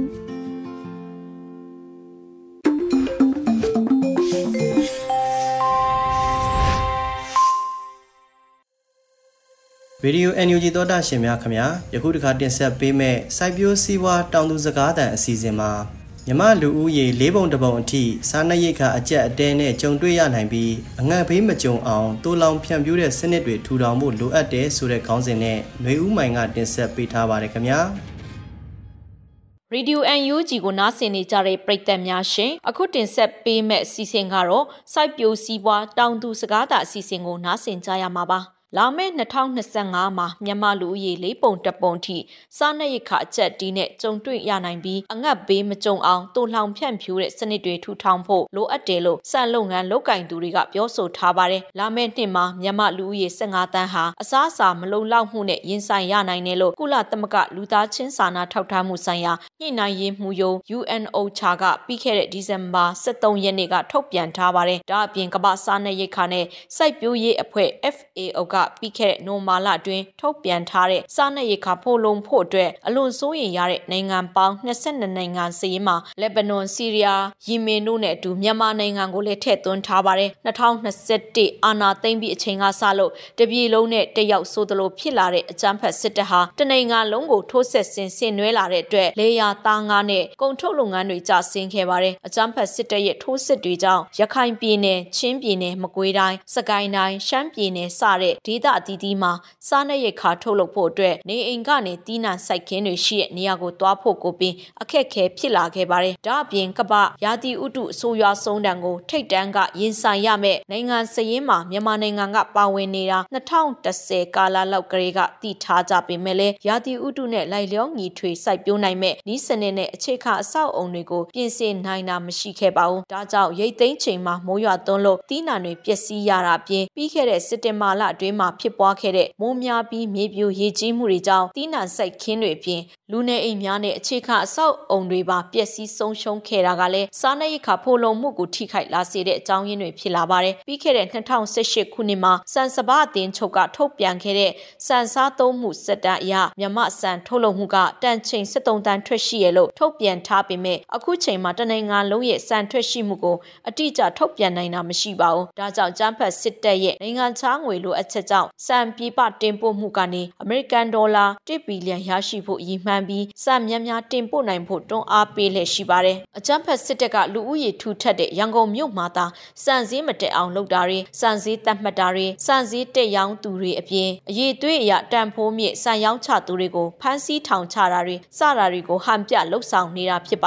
ရေဒီယို NUG သောတာရှင်များခင်ဗျာယခုတစ်ခါတင်ဆက်ပေးမဲ့စိုက်ပျိုးစီးပွားတောင်သူစကားသံအစီအစဉ်မှာမြမလူဦးရေ၄ပုံတစ်ပုံအထိစားနပ်ရိက္ခာအကျက်အတဲနဲ့ကြုံတွေ့ရနိုင်ပြီးအငတ်ဘေးမကြုံအောင်တိုးလောင်ဖြန့်ဖြူးတဲ့စနစ်တွေထူထောင်ဖို့လိုအပ်တယ်ဆိုတဲ့ခေါင်းစဉ်နဲ့ຫນွေဦးမိုင်ကတင်ဆက်ပေးထားပါတယ်ခင်ဗျာရေဒီယို NUG ကိုနားဆင်နေကြတဲ့ပရိသတ်များရှင်အခုတင်ဆက်ပေးမဲ့အစီအစဉ်ကတော့စိုက်ပျိုးစီးပွားတောင်သူစကားသံအစီအစဉ်ကိုနားဆင်ကြရမှာပါလာမယ့်2025မှာမြန်မာလူဦးရေ၄ပုံတစ်ပုံထိစားနပ်ရိက္ခာအကျက်တီးနဲ့ကြုံတွေ့ရနိုင်ပြီးအငတ်ဘေးမကြုံအောင်တိုးလှောင်ဖြန့်ဖြူးတဲ့စနစ်တွေထူထောင်ဖို့လိုအပ်တယ်လို့စံလုပ်ငန်းလုပ်ကင်သူတွေကပြောဆိုထားပါတယ်။လာမယ့်နှစ်မှာမြန်မာလူဦးရေ15သန်းဟာအစားအစာမလုံလောက်မှုနဲ့ရင်ဆိုင်ရနိုင်တယ်လို့ကုလသမဂ္ဂလူသားချင်းစာနာထောက်ထားမှုဆိုင်ရာညှိနှိုင်းရေးမှူးရုံး UNOCHA ကပြီးခဲ့တဲ့ဒီဇင်ဘာ23ရက်နေ့ကထုတ်ပြန်ထားပါတယ်။ဒါအပြင်ကမ္ဘာစားနပ်ရိက္ခာနဲ့စိုက်ပျိုးရေးအဖွဲ့ FAO ကပြီးခဲ့တဲ့နိုမာလအတွင်းထုတ်ပြန်ထားတဲ့စားနပ်ရိက္ခာဖိုးလုံးဖို့အတွက်အလွန်စိုးရိမ်ရတဲ့နိုင်ငံပေါင်း22နိုင်ငံစာရင်းမှာလက်ဘနွန်၊ဆီးရီးယား၊ယီမင်တို့နဲ့အတူမြန်မာနိုင်ငံကိုလည်းထည့်သွင်းထားပါတယ်2021အာဏာသိမ်းပြီးအချိန်ကစလို့တပြည်လုံးနဲ့တယောက်ဆိုသလိုဖြစ်လာတဲ့အကြမ်းဖက်စစ်တပ်ဟာတနိုင်ငံလုံးကိုထိုးဆက်ဆင်နွှဲလာတဲ့အတွက်လေယာသားငါးနဲ့ကုန်ထုတ်လုပ်ငန်းတွေကျဆင်းခဲ့ပါတယ်အကြမ်းဖက်စစ်တပ်ရဲ့ထိုးစစ်တွေကြောင့်ရခိုင်ပြည်နယ်၊ချင်းပြည်နယ်၊မကွေးတိုင်း၊စကိုင်းတိုင်း၊ရှမ်းပြည်နယ်စတဲ့ဒေသအသီးသီးမှာစားနပ်ရိက္ခာထုတ်လုပ်ဖို့အတွက်နေအိမ်ကနေတီးနှံစိုက်ခင်းတွေရှိတဲ့နေရာကိုတွားဖို့ကိုပင်အခက်အခဲဖြစ်လာခဲ့ပါတယ်။ဒါအပြင်ကမ္ဘာရာသီဥတုအဆိုးရွားဆုံးတန်ကိုထိတ်တန်းကရင်ဆိုင်ရမဲ့နိုင်ငံစည်ရင်းမှာမြန်မာနိုင်ငံကပါဝင်နေတာ2010ကာလလောက်ကလေးကတည်ထားကြပေမဲ့လည်းရာသီဥတုနဲ့လိုက်လျောညီထွေစိုက်ပျိုးနိုင်မဲ့ဤစနစ်နဲ့အခြေခံအဆောက်အုံတွေကိုပြင်ဆင်နိုင်တာမရှိခဲ့ပါဘူး။ဒါကြောင့်ရိတ်သိမ်းချိန်မှာမိုးရွာသွန်းလို့တီးနှံတွေပျက်စီးရတာပြင်ပြီးခဲ့တဲ့စက်တင်ဘာလအတွင်းမှာဖြစ်ပွားခဲ့တဲ့မိုးများပြီးမြေပြိုရေကြီးမှုတွေကြောင့်တီးနှံစိုက်ခင်းတွေအပြင်လူနေအိမ်များနဲ့အခြေခံအဆောက်အုံတွေပါပျက်စီးဆုံးရှုံးခဲ့တာကလည်းစားနပ်ရိက္ခာဖိုးလုံမှုကိုထိခိုက်လာစေတဲ့အကြောင်းရင်းတွေဖြစ်လာပါတယ်။ပြီးခဲ့တဲ့2018ခုနှစ်မှာစံစဘာအသင်းချုပ်ကထုတ်ပြန်ခဲ့တဲ့စံစားသုံးမှုစက်တမ်းအရမြန်မာစံထုတ်လုပ်မှုကတန်ချိန်73တန်ထွက်ရှိရလို့ထုတ်ပြန်ထားပေမဲ့အခုချိန်မှာတနိုင်ငံလုံးရဲ့စံထွက်ရှိမှုကိုအတိအကျထုတ်ပြန်နိုင်တာမရှိပါဘူး။ဒါကြောင့်ကျန်းဖတ်စစ်တပ်ရဲ့နိုင်ငံခြားငွေလိုအပ်ချက်ကြောင့်စံပြပတင်ပို့မှုကနေအမေရိကန်ဒေါ်လာ1ဘီလီယံရရှိဖို့ရည်မှန်းပြီးစံများများတင်ပို့နိုင်ဖို့တွန်းအားပေးလက်ရှိပါတယ်။အကြမ်းဖက်စစ်တပ်ကလူဦးရေထူထပ်တဲ့ရန်ကုန်မြို့မှာသာစံစည်းမတက်အောင်လုပ်တာတွေစံစည်းတတ်မှတ်တာတွေစံစည်းတက်ရောင်းသူတွေအပြင်အရေးသွေးအရာတန်ဖိုးမြင့်စံရောင်းချသူတွေကိုဖမ်းဆီးထောင်ချတာတွေစတာတွေကိုဟန်ပြလှုပ်ဆောင်နေတာဖြစ်ပါတယ်။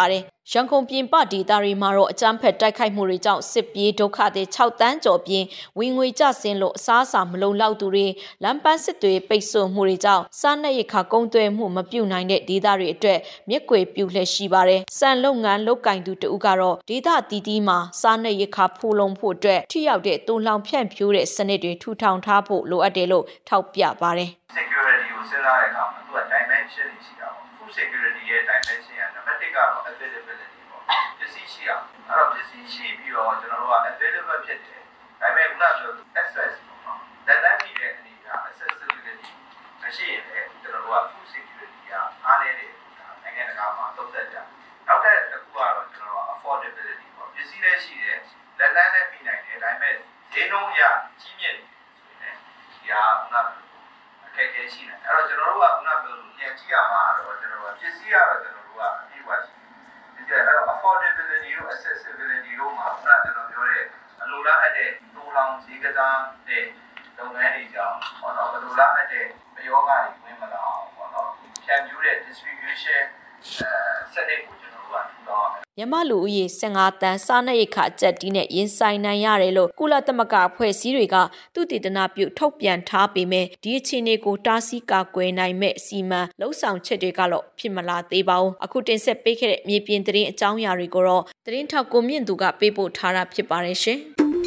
ရန်ကုန်ပြင်ပဒေသတွေမှာတော့အကြမ်းဖက်တိုက်ခိုက်မှုတွေကြောင့်စစ်ပြေးဒုက္ခသည်6တန်းကျော်ပြင်ဝင်ငွေကျဆင်းလို့အစားအစာမလုံလောက်သူတွေလမ်းပန်းစစ်တွေပိတ်ဆို့မှုတွေကြောင့်စားနပ်ရိက္ခာကုန်သွယ်မှုမပြုနိုင်တဲ့ဒေသတွေအတွက်မြက်ကွယ်ပြုလှည့်ရှိပါတယ်။စံလုပ်ငန်းလုပ်ကင်သူတဦးကတော့ဒေသတီးတီးမှာစားနပ်ရိက္ခာဖူလုံဖို့အတွက်ထိရောက်တဲ့တူလောင်ဖြန့်ဖြိုးတဲ့စနစ်တွေထူထောင်ထားဖို့လိုအပ်တယ်လို့ထောက်ပြပါတယ်။ security ကိုစဉ်းစားတဲ့အခါမှာသူက dimension တွေရှိတာပေါ့ food security ရဲ့ dimension က number 1ကတော့ availability ပေါ့ပစ္စည်းရှိအောင်အဲ့တော့ပစ္စည်းရှိပြီးတော့ကျွန်တော်တို့က available ဖြစ်တယ်ဒါပေမဲ့ခုနကပြော access ပေါ့နော်လက်တန်းပြီးတဲ့အနေက accessibility မရှိရင်လည်းကျွန်တော်တို့က food security ကအားနည်းတယ်နိုင်ငံတကာမှာသုံးသပ်ကြနောက်တစ်ခုကတော့ကျွန်တော်တို့ affordability ပေါ့ပစ္စည်းလည်းရှိတယ်လက်တန်းလည်းပြီးနိုင်တယ်ဒါပေမဲ့ဈေးနှုန်းအရကြီးမြင့်တယ်ဆိုရင်ဒီဟာခုနကအခက်အခဲရှိတယ်အဲ့တော့ကျွန်တော်တို့ကခုနပြောလို့ပြန်ကြည့်ရမှာတော့ကျွန်တော်တို့ပစ္စည်းကတော့ကျွန်တော်တို့ကအပြည့်အဝရှိတယ်အဲ့တော့ affordability တို့ accessibility တို့မှာခုနကျွန်တော်ပြောတဲ့အလိုလားအပ်တဲ့တိုးလောင်ဈေးကစားတဲ့လုပ်ငန်းတွေကြောင့်ဟောတော့အလိုလားအပ်တဲ့မယောဂတွေဝင်မလာအောင်ဟောတော့ဖြန့်ဖြူးတဲ့ distribution စနစ်ကိုကျွန်တော်တို့ကထူထောင်ရမယ်မြန်မာလူဦးရေ15တန်းစားနပ်ရိက္ခာအကျပ်တီးနဲ့ရင်ဆိုင်နိုင်ရတယ်လို့ကုလသမဂ္ဂအဖွဲ့အစည်းတွေကသူတည်တနာပြုထုတ်ပြန်ထားပေမဲ့ဒီအခြေအနေကိုတားဆီးကာကွယ်နိုင်မဲ့အစီအမံလှုပ်ဆောင်ချက်တွေကတော့ဖြစ်မလာသေးပါဘူးအခုတင်ဆက်ပေးခဲ့တဲ့မြေပြင်သတင်းအကြောင်းအရာတွေကိုတော့သတင်းထောက်ကိုမြင့်သူကပေးပို့ထားတာဖြစ်ပါတယ်ရှင်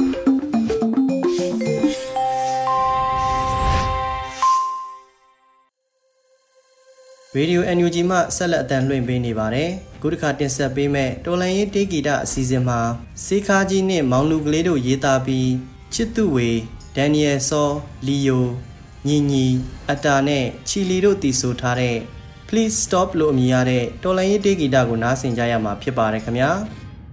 ရေဒီယို NUG မှဆက်လက်အသံလွှင့်ပေးနေပါတယ်။ခုတစ်ခါတင်ဆက်ပေးမဲ့တော်လန်ရေးတေးဂီတအစီအစဉ်မှာစေခါကြီးနဲ့မောင်လူကလေးတို့ရေးသားပြီးချစ်သူဝေဒန်နီယယ်စောလီယိုညီညီအတာနဲ့ချီလီတို့တည်ဆိုထားတဲ့ Please Stop လို့အမည်ရတဲ့တော်လန်ရေးတေးဂီတကိုနားဆင်ကြရမှာဖြစ်ပါတယ်ခင်ဗျာ။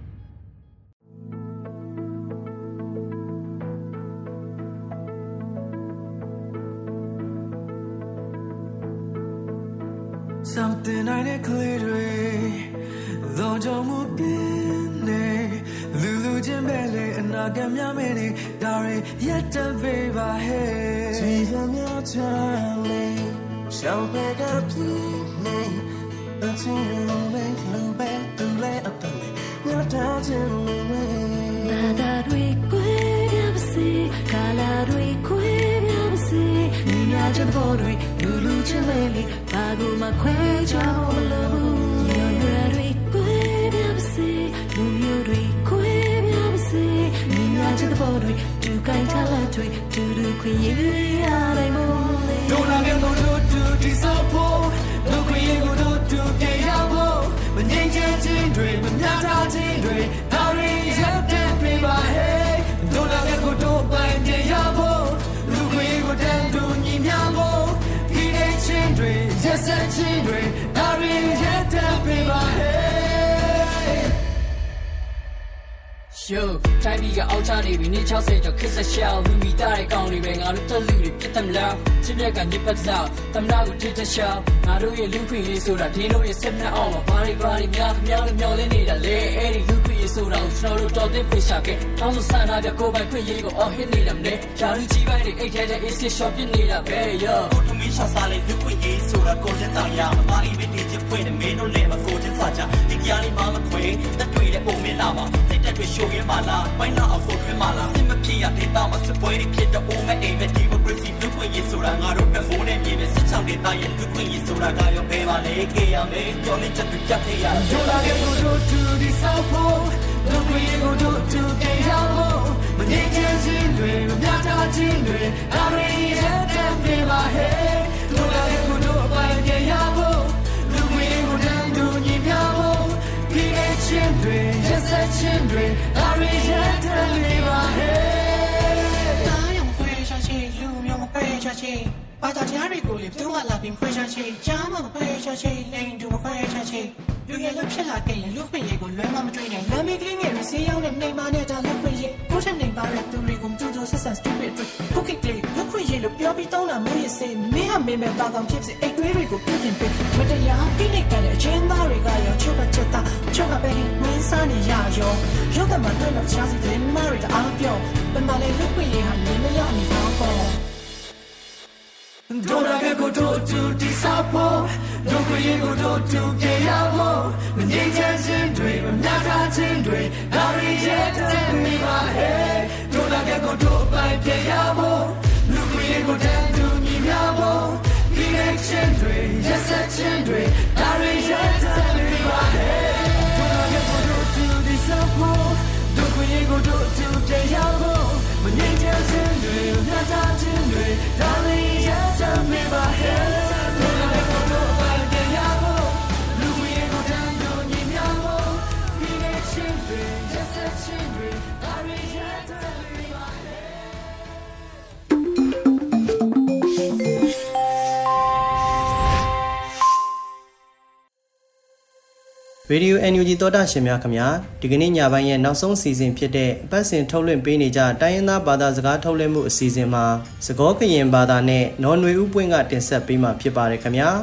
Something I declare, though Jomo Pine, Lulu Jimbele, and Nagamyamini, Dari, yet a viva head. See them your darling, shall beg up to me, until you make you back to lay up to me, your touching away. That we quit, see, colored we quit, see, Nina Jabori, Lulu Jimbele. Aguma kweja olabu yori kwebsi yuri kwebsi ninja the body to kai talatwe to do kwiye ai mo dona ge go do disapo do kwiye go do de yabo mnyin chen chin dwe mnya ta chin dwe da ri yat de pi ba hey dona ge go do bai de yabo do kwiye go dan do nyi mya mo children, just a children, I really had to be my head. Yo, try to get out of it, we need to say to kiss a shell, who we die, county ring out of the loot, get them loud, Jimmy can nip it loud, them now to the shell. I do you look in so that you know you're sitting on a party, meow, need a lay, Eddie, look in so down, snow to the fish pocket. Also, sign out your go by Queen or he need them there. Charity by the 8 is a shop, you need a pay, yo. Go to me, Shasali, look in so that goes in Sanya, I even did you put a middle name of Golden Saja, the Gianni Mama Queen, the Queen of Omilama, say that we show you Mala, why not a folk Mala, Simakia, the Dama, supporting kid, the Oma, aim at you, receive the Queen, so I got up the phone and give it such a bit, I am the Queen, so I got your pay, I make your little Jakia. Don't I get go to the South Pole, the Queen go to the Yamo, but they can't see, not touching, I really had to be my head. Don't I get go by the Yamo, the Queen go down to the Yamo, be a children, just a children, I really had to be my head. I am Queen, you am Queen. But I carry go live to my laughing pressure chain, jam on a pressure chain, lane to a pressure chain. You get up like a look when you go learn my training. Let me clean it, see how the name on it, I look for you. Put a name by it to recom to those and stupid. Look at clay, look for you, look your bit on a moon, say, me have been a bag of chips, a great go put in bed. With a young pinic and a chain barriga, your chocolate, chocolate, my son is yayo. You're the man of Chelsea, they married up yo. But my look when you have been a young Dona ke go do to disapo do ko ye go do to ke ya mo ni chin dwe na ka chin dwe da ri ye ta mi ba he Dona ke go do pai ke ya mo lu ko ye go dan to mi ya mo ni chin dwe yes chin dwe da ri ye ta mi ba he Dona ke go do to disapo do ko ye go do to ke ya mo ni chin dwe na ka chin dwe da ri ye ta mi ba he Dona ke go do pai ke ya mo lu ko ye go dan to mi ya mo ni chin dwe yes chin dwe da ri ye ta mi ba he Radio NUG သောတာရှင်များခင်ဗျာဒီကနေ့ညပိုင်းရဲ့နောက်ဆုံးအစီအစဉ်ဖြစ်တဲ့ပတ်စဉ်ထုတ်လွှင့်ပေးနေကြတိုင်းရင်းသားဘာသာစကားထုတ်လွှင့်မှုအစီအစဉ်မှာစကောကရင်ဘာသာနဲ့နော်နွေဦးပွင့်ကတင်ဆက်ပေးမှာဖြစ်ပါတယ်ခင်ဗျာ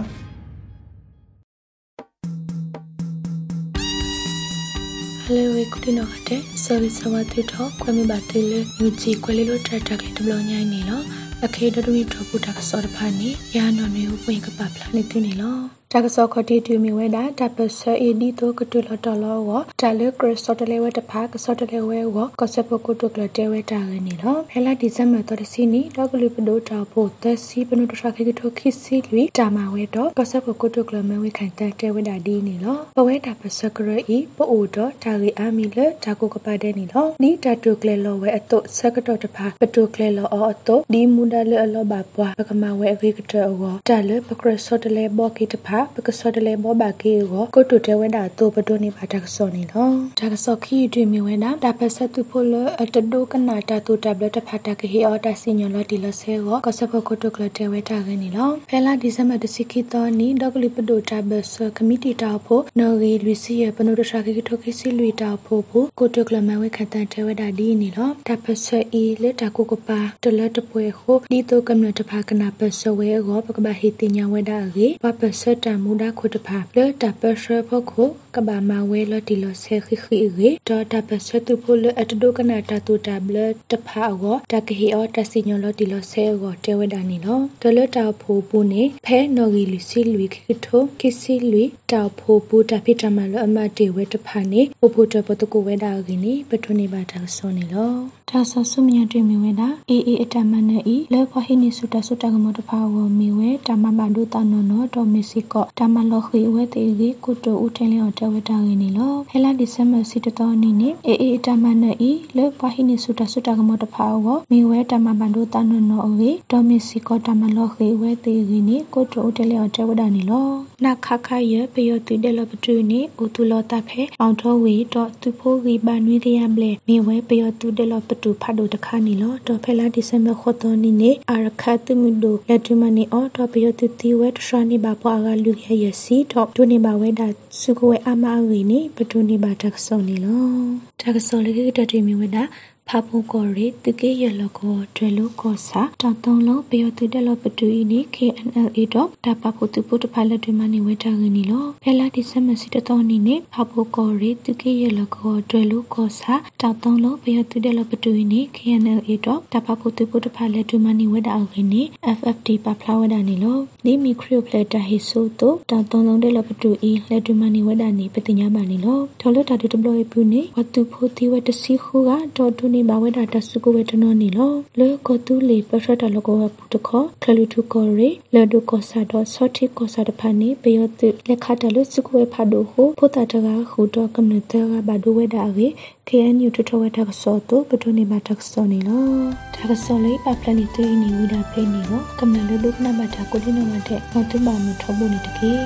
Hello, good evening. Sorry, sawati to kwami batile nyuji kwelelo tratak le dblo nyai ni lo. Akhe dodumi dropu tak sor phani ya no ne u pwe ka pa phla ni tu ni lo. Tak so khoti tu mi we da tapes edi to ktu lo to lo wo tale kristotele we ta pha kristotele we wo ko se po ko to kla te we ta ge ni lo. Hela December to si ni doglu pdo ta po ta si pnu to shakhe to khisi lui ta ma we to ko se po ko to kla me we khan ta te we da di ni lo. Po we tapes kro I po o to ta ge ami le ta ko ka pa de ni lo. Ni ta to kle lo we ato sakato ta pha pto kle lo o ato di mu da le lo ba pwa ka ma we agri ka to wo ta le po kristotele bo ki ta phaပကစောတလေဘောဘာကေကိုကိုတုတဲဝဒတိုပတိုနေပါတကစောနေလောတကစောခီတွင်မြဝဒတာပဆက်သူဖိုလအတဒိုကနာတာတူတဘလတဖတာကေဟေအော်တာစညလတီလဆဲကိုကစပကိုတုကလတဲဝတာခနေလောဖဲလာဒီဇမတစီခီတောနီဒေါကလီပဒိုတာဘဆကမီတီတာဖိုနော်ဂီလူစီယပနုဒရှာကေထိုခိစီလူတာဖိုဖိုကိုတုကလမဝဲခတန်တဲဝတာဒီနေလောတာပဆက်အီလက်တာကိုကပါတလတပွဲခိုဒီတိုကမ္နတဖကနာပဆဝဲကိုပကဘာဟီတင်ညာဝဒရေပပဆက်တမူဒါခုတဖလေတာပဆဖို့ခိုကဘာမဝဲလတီလဆဲခိခိရေဒေါ်တာပဆက်သူဖိုလအတဒိုကနာတာတူတာဘလတဖာအောတကဟီအောတစီညလတီလဆဲကိုတဲဝဒနီလောတလတာဖိုပူနေဖဲနော်ဂီလူစီလူခိထိုခိစီလူတာဖိုပူတာဖိတမလအမတေဝဲတဖာနေပို့ဖို့တပတကိုဝဲတာဂီနေပထွနေပါတာဆောနေလောတာဆဆုမြတ်တွင်မြဝဲတာအေအေအတမနဲ့ဤလေဖဟိနေစုတဆုတကမတဖာဝမြဝဲတမမဒုတနော်နော်ဒေါ်မီစီကောတမလောခိဝဲတေဂီကုတိုဦးတဲလျောတဝတာရင်းနီလောဟဲလာဒီဇင်ဘာစီတတော်နီနေအေအေတမနဲ့ဤလေဖဟိနေစုတဆုတကမတဖာဝမြဝဲတမမဒုတနော်နော်အေဒေါ်မီစီကောတမလောခိဝဲတေဂီနီကုတိုဦးတဲလျောတဝတာနီလောနာခခရပယောတူဒဲလပတူနီဦးတူလောတဖဲအောင်တော်ဝီတော့သူဖိုးဂီဘာနွေရယံဘလေမြဝဲပယောတူဒဲလပတူဖတ်ဒိုတခါနီလောတော့ဖဲလာဒီဇင်ဘာခတော်နီနေအာရခတ်တမှုဒိုလက်တူမနီအော်တော့ပယောတူတီဝဲတရှာနီဘာပွားကလူရရစီတော့ဒိုနေဘာဝဲဒါစုကဝဲအမအရီနေပတူနေဘာတက်ဆောနီလောတက်ဆောလေးကတတီမြဝဲဒါဖာပုံကောရီတကေရလကောဒရလုကောစာတတုံလုံးပယောတူဒဲလပတူဤနေ KNLA တော့တပပုတူပုတဖလက်တွေမနေဝဲတာကနီလောဖဲလာဒီဇင်ဘာစီတတော်နီနေဖာပုံကောရီတကေရလကောဒရလုကောစာတတုံလုံးပယောတူဒဲလပတူဤနေ KNLA တော့တပပုတူပုတဖလက်တွေမနေဝဲတာကနီ FFT ပဖလာဝဒနီလောဒီမီခရီယိုပလက်တာဟီဆိုတော့တတုံလုံးဒဲလပတူဤလက်တွေမနေဝဲတာနီပတိညာပါနီလောထော်လတာတူတဘလို့ပူနေဝတူဖိုတီဝတစီခုကတော့ဒူနေဘာဝဲတာတဆုကဝဲတနော်နီလောလေကိုတူလေပရထတလကောပူတခောခလူထုကောရီလေဒုကောဆာတော့ဆော့တီကောဆာတဖာနေပယောတုလက်ခတလဆုကဝဲဖာဒိုဟိုဖိုတာတကခုတော့ကမ္နတကဘာဒိုဝဲတာရေ KNU ထထဝဲတာဆောတော့ပထနေဘာတက်ဆောနေလောတာကဆောလေးပပလနီတူနီဝိဒါဖေနီရောကမ္နလဒုကနဘာတာကိုဒီနမတဲ့မတူပါမထဘူးနေတကေ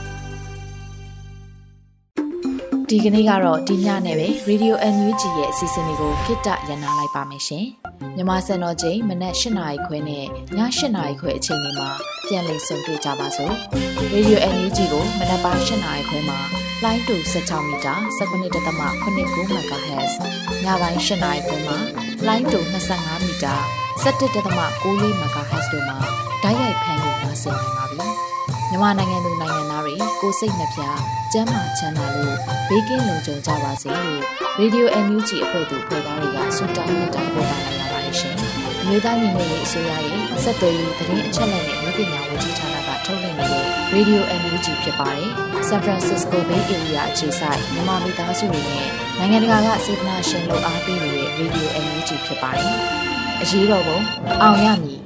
ဒီကနေ့ကတော့ဒီညနဲ့ပဲ Radio NUG ရဲ့အစီအစဉ်လေးကိုခਿੱတရနာလိုက်ပါမယ်ရှင်။မြန်မာစံတော်ချိန်မနက်၈နာရီခွဲနဲ့ည၈နာရီခွဲအချိန်တွေမှာပြန်လည်ဆုံတွေ့ကြပါစို့။ Radio NUG ကိုမနက်ပိုင်း၈နာရီခွဲမှာလိုင်းတူ16မီတာ19.89 MHz ညပိုင်း၈နာရီခွဲမှာလိုင်းတူ25မီတာ17.94 MHz တို့မှာဓာတ်ရိုက်ဖမ်းလို့နိုင်စေနိုင်ပါပြီ။မြန်မာနိုင်ငံသူနိုင်ငံသားတွေကိုစိတ်နှပြကျန်းမာချမ်းသာလို့ဘေးကင်းလုံခြုံကြပါစေလို့ Radio NUG အဖွဲ့သူဖွဲ့သားတွေကဆုတောင်းမြတ်တာပို့တာလိုက်ရပါတယ်ရှင်။အမျိုးသားညီညွတ်ရေးအစိုးရရဲ့စက်သွေးရေးသတင်းအချက်အလက်တွေပညာဝန်ကြီးဌာနကထုတ်လွှင့်နေတဲ့ Radio NUG ဖြစ်ပါတယ်။ San Francisco Bay Area အခြေစိုက်မြန်မာမိသားစုတွေနဲ့နိုင်ငံတကာကစေတနာရှင်လို့အားပေးနေတဲ့ Radio NUG ဖြစ်ပါတယ်။အရေးတော်ပုံအောင်ရမည်